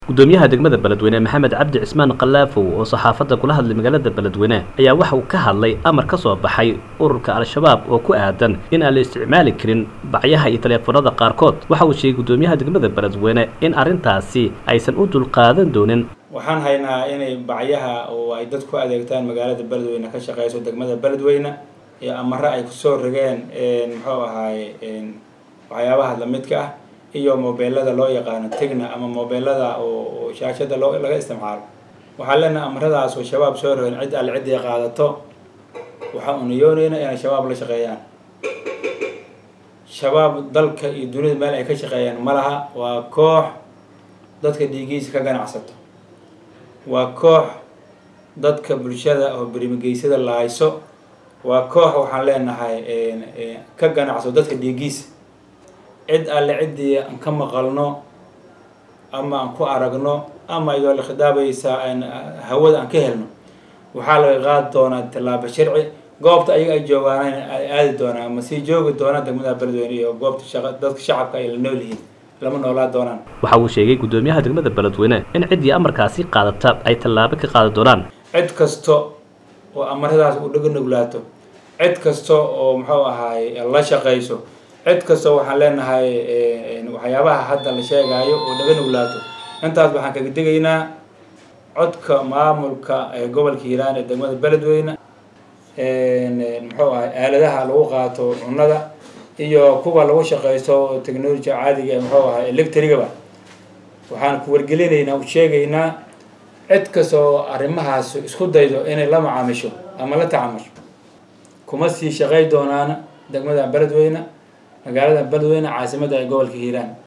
gudoomiyaha degmada Beledweyne Maxamed Cabdi Cismaan Qalaafo oo saxaafadda kula hadlay magaalada Beledweyne ayaa waxa uu ka hadlay amar ka soo baxay ururka Al-Shabaab oo ku aadan in aan la isticmaali karin bacyaha iyo telefoonada qaarkood. Waxa uu sheegay gudoomiyaha degmada Beledweyne in arintaasi aysan u dulqaadan doonin. waxaan haynaa inay bacyaha oo ay dadku adeegtaan magaalada Beledweyne ka shaqeyso degmada Beledweyne ee amara ay ku soo rogeen muxuu ahaay waxyaabaha la midka ah iyo mobilada loo yaqaan Tecna ama mobilada oo shaashada laga isticmaalo. waxaan leenahay amaradaas oo shabaab soo rogeen cid al cid ay qaadato waxa uu niyoonayna in shabaab la shaqeeyaan. shabaab dalka iyo dunida meel ay ka shaqeeyaan malaha waa koox dadka dhiigiisa ka ganacsato. waa koox dadka bulshada oo barimageysada la hayso. waa koox waxaan leenahay ka ganacsato dadka dhiigiisa. cid alle cidii aan ka maqalno ama aan ku aragno ama iyadoo la khidaabaysa hawada aan ka helno waxaa laga qaadi doonaa tallaabo sharci. goobta ayaga ay joogaan ay aadi doonaan ama sii joogi doonaan degmada Beledweyne iyo goobta dadka shacabka ay la nool yihiin lama noolaa doonaan. waxa uu sheegay gudoomiyaha degmada Beledweyne in cidii amarkaasi qaadata ay tallaabo ka qaadi doonaan. cid kasto oo amaradaas u dhaga nuglaato, cid kasto oo muxuu ahaay la shaqeyso, cid kasto waxaan leenahay waxyaabaha hadda la sheegayo oo dhaga nuglaato intaas waxaan kaga digaynaa codka maamulka gobolka Hiiraan ee degmada Beledweyne muxuu ahaay aaladaha lagu qaato cunada iyo kuwa lagu shaqeysto technology caadiga ee muxuu ahaay electric-ga waxaan ku wargelinaynaa u sheegaynaa cid kasto arrimahaas isku daydo inay la macaamisho ama la tacaamusho kuma sii shaqeey doonaan degmada Beledweyne magaalada Beledweyne caasimadda gobolka Hiiraan.